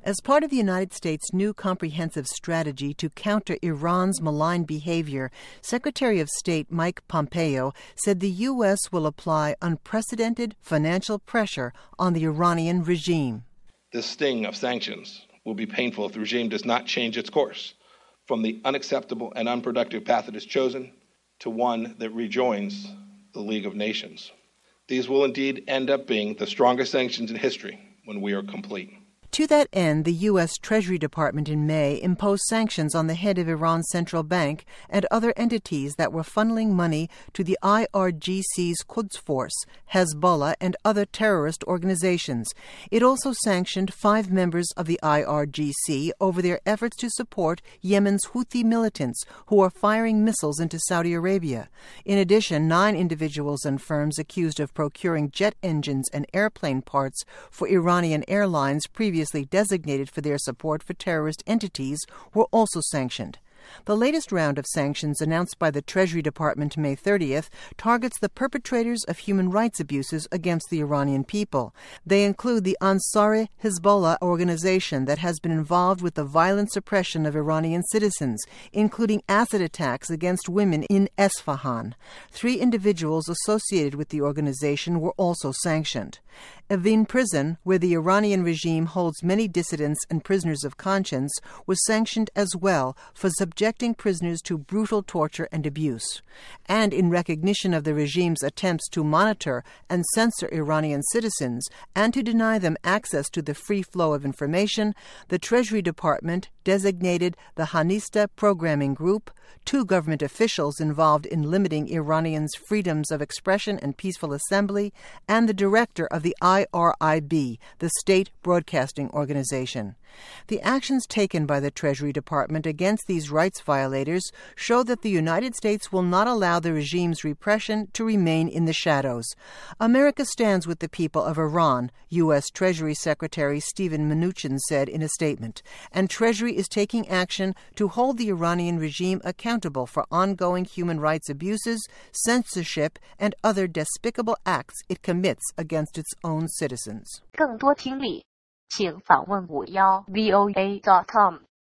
As part of the United States' new comprehensive strategy to counter Iran's malign behavior, Secretary of State Mike Pompeo said the U.S. will apply unprecedented financial pressure on the Iranian regime. The sting of sanctions will be painful if the regime does not change its course from the unacceptable and unproductive path it has chosen to one that rejoins the League of Nations. These will indeed end up being the strongest sanctions in history when we are complete. To that end, the U.S. Treasury Department in May imposed sanctions on the head of Iran's central bank and other entities that were funneling money to the IRGC's Quds Force, Hezbollah, and other terrorist organizations. It also sanctioned 5 members of the IRGC over their efforts to support Yemen's Houthi militants who are firing missiles into Saudi Arabia. In addition, 9 individuals and firms accused of procuring jet engines and airplane parts for Iranian airlines previously designated for their support for terrorist entities were also sanctioned. The latest round of sanctions announced by the Treasury Department May 30th targets the perpetrators of human rights abuses against the Iranian people. They include the Ansar Hezbollah organization that has been involved with the violent suppression of Iranian citizens, including acid attacks against women in Esfahan. 3 individuals associated with the organization were also sanctioned. Evin Prison, where the Iranian regime holds many dissidents and prisoners of conscience, was sanctioned as well for subjecting prisoners to brutal torture and abuse. And in recognition of the regime's attempts to monitor and censor Iranian citizens and to deny them access to the free flow of information, the Treasury Department designated the Hanista Programming Group, 2 government officials involved in limiting Iranians' freedoms of expression and peaceful assembly, and the director of the IRIB, the state broadcasting organization. The actions taken by the Treasury Department against these rights violators show that the United States will not allow the regime's repression to remain in the shadows. America stands with the people of Iran, U.S. Treasury Secretary Steven Mnuchin said in a statement, and Treasury is taking action to hold the Iranian regime accountable for ongoing human rights abuses, censorship, and other despicable acts it commits against its own citizens. 更多听力，请访问51voa.com。